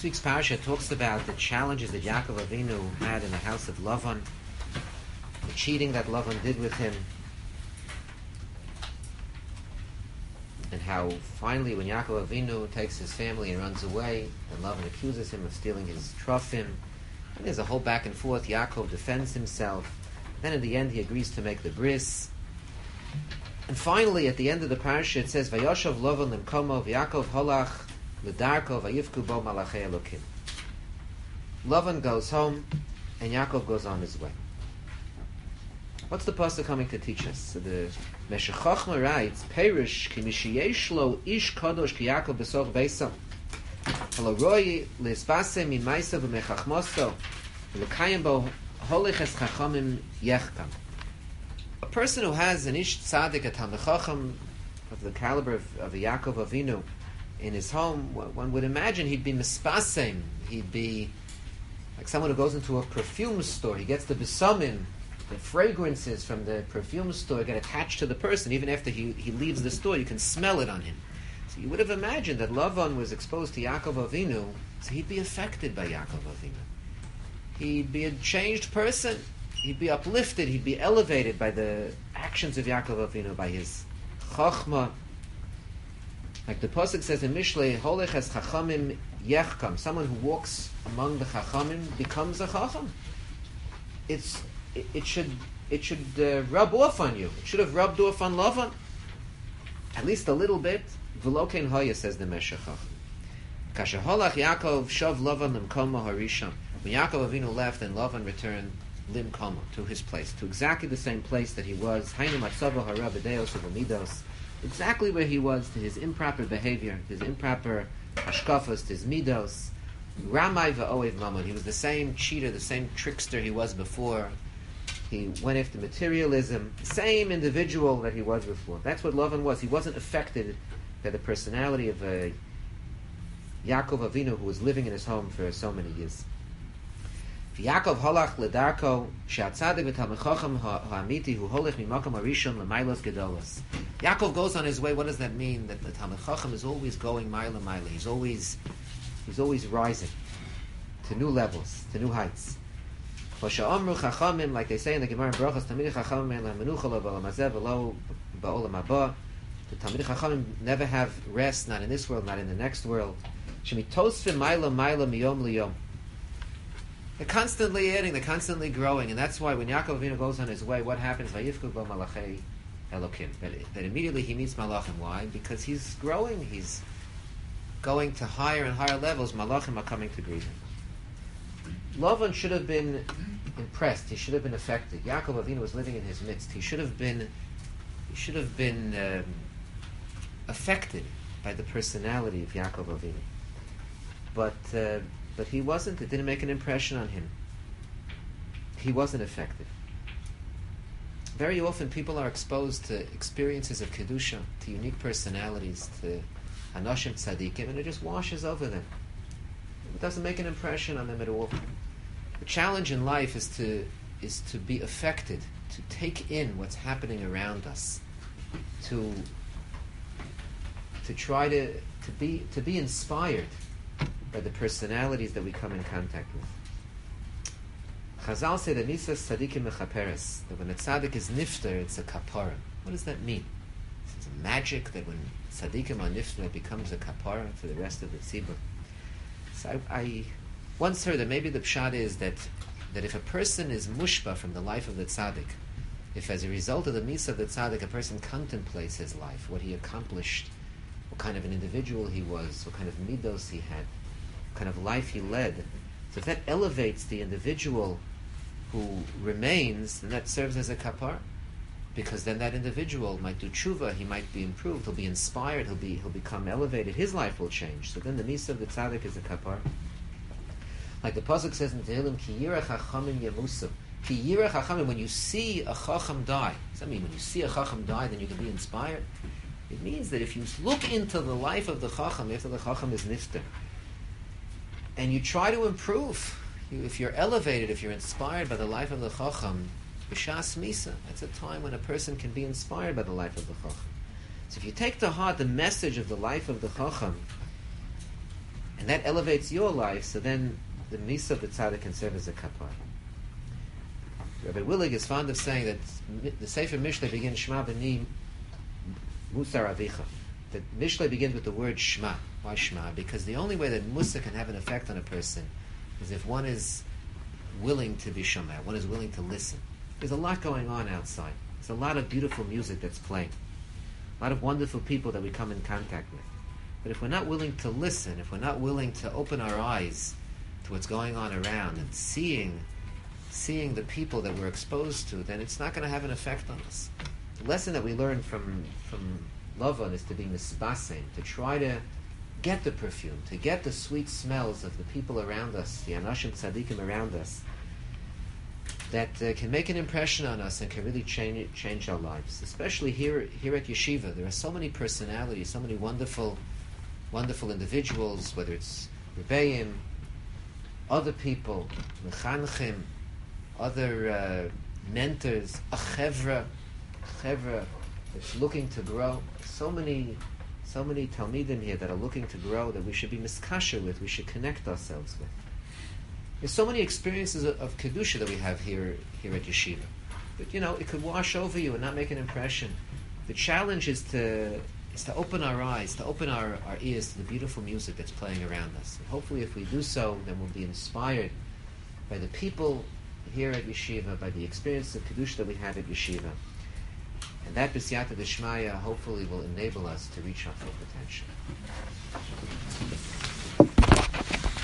week's parasha talks about the challenges that Yaakov Avinu had in the house of Lavan, the cheating that Lavan did with him, and how finally when Yaakov Avinu takes his family and runs away, and Lavan accuses him of stealing his trophim, and there's a whole back and forth. Yaakov defends himself. Then in the end he agrees to make the bris. And finally at the end of the parasha it says, Vayoshav Lavan lemkomo v'Yaakov holach l'darko vayivku bo malachei Elokim. Lavan goes home and Yaakov goes on his way. What's the pasuk coming to teach us? So the Meshech Chochma writes, Perish ki mishiyesh lo ish kadosh ki Yaakov besoch beisam halo roi le'espase mi maisa v'mechachmoso v'lekayim bo holiches chachamim yechkam. A person who has an ish tzaddik, a Talmid Chacham of the caliber of a Yaakov Avinu in his home, one would imagine he'd be mispasem. He'd be like someone who goes into a perfume store. He gets the besamim, the fragrances from the perfume store get attached to the person. Even after he leaves the store, you can smell it on him. So you would have imagined that Lavan was exposed to Yaakov Avinu, so he'd be affected by Yaakov Avinu. He'd be a changed person. He'd be uplifted. He'd be elevated by the actions of Yaakov Avinu, by his chachma. Like the pasuk says in Mishlei, Holech es chachamim yechkam. Someone who walks among the chachamim becomes a chacham. It should rub off on you. It should have rubbed off on Lavan, at least a little bit. V'lokein hoya, says the Meshech Chochma. Kasher holach Yaakov shav Lavan limkomo harishon. When Yaakov Avinu left, and Lavan returned limkomo, to his place, to exactly the same place that he was. Hainu matzavo hara b'deos u'v'midos. Exactly where he was, to his improper behavior, his improper hashkafos, to his midos. Ramai v'oev mamon. He was the same cheater, the same trickster he was before. He went after materialism, the same individual that he was before. That's what Lavan was. He wasn't affected by the personality of Yaakov Avinu, who was living in his home for so many years. Yaakov holach ledarko she'atzadik v'talmid chacham ha'amiti hu holech mimakom harishon l'maylos gedolos. Yaakov goes on his way. What does that mean? That the Talmid Chacham is always going mile. He's always rising to new levels, to new heights. Chachamim, like they say in the Gemara in Brachos, Talmidei Chachamim ein lahem menucha lo ba'olam hazeh v'lo ba'olam haba. The Talmidei Chachamim never have rest, not in this world, not in the next world. Shemitosfim mila miyom liyom. They're constantly adding, they're constantly growing, and that's why when Yaakov Avinu goes on his way, what happens? Vayivku bo malachei Elokim. That immediately he meets Malachim. Why? Because he's growing, he's going to higher and higher levels. Malachim are coming to greet him. Lavan should have been impressed. He should have been affected. Yaakov Avinu was living in his midst. He should have been affected by the personality of Yaakov Avinu. But he wasn't. It didn't make an impression on him. He wasn't affected. Very often people are exposed to experiences of Kedusha, to unique personalities, to Anoshim Tzadikim, and it just washes over them. It doesn't make an impression on them at all. The challenge in life is to be affected, to take in what's happening around us, to try to be inspired by the personalities that we come in contact with. Chazal say that Nisas Tzadikim Mechaperes, that when a tzaddik is nifter, it's a kapara. What does that mean? It's a magic that when tzaddikim are nifter, it becomes a kapara for the rest of the tzibur. So I once heard that maybe the pshat is that if a person is mushba from the life of the tzaddik, if as a result of the misa of the tzaddik a person contemplates his life, what he accomplished, what kind of an individual he was, what kind of midos he had, what kind of life he led, so if that elevates the individual who remains, then that serves as a kapar, because then that individual might do tshuva, he might be improved, he'll be inspired, he'll become elevated, his life will change. So then the misa of the tzaddik is a kapar. Like the pasuk says in Tehillim, Ki yirach hachamim yemusu. Ki yirach hachamim, when you see a chacham die, does that mean when you see a chacham die, then you can be inspired? It means that if you look into the life of the chacham after the chacham is nifter, and you try to improve, if you're elevated, if you're inspired by the life of the chacham, b'shas misa, that's a time when a person can be inspired by the life of the chacham. So if you take to heart the message of the life of the chacham, and that elevates your life, so then the Misa of the Tzaddik can serve as a kapar. Rabbi Willig is fond of saying that the Sefer Mishlei begins Shema B'ni Musar Avicha. That Mishlei begins with the word Shema. Why Shema? Because the only way that Musa can have an effect on a person is if one is willing to be Shomeh, one is willing to listen. There's a lot going on outside. There's a lot of beautiful music that's playing. A lot of wonderful people that we come in contact with. But if we're not willing to listen, if we're not willing to open our eyes to what's going on around and seeing the people that we're exposed to, then it's not going to have an effect on us. The lesson that we learn from Lavan is to be misbasim, to try to get the perfume, to get the sweet smells of the people around us, the Anashim Tzadikim around us, that can make an impression on us and can really change our lives. Especially here at Yeshiva, there are so many personalities, so many wonderful individuals, whether it's Rebbeim, other people, Mechanchim, other mentors, a chevra that's looking to grow. So many Talmidim here that are looking to grow, that we should be miskasher with, we should connect ourselves with. There's so many experiences of Kedusha that we have here at Yeshiva. But it could wash over you and not make an impression. The challenge is to open our eyes, to open our ears to the beautiful music that's playing around us. And hopefully if we do so, then we'll be inspired by the people here at Yeshiva, by the experience of Kedusha that we have at Yeshiva. And that B'siyata D'Shmaya hopefully will enable us to reach our full potential.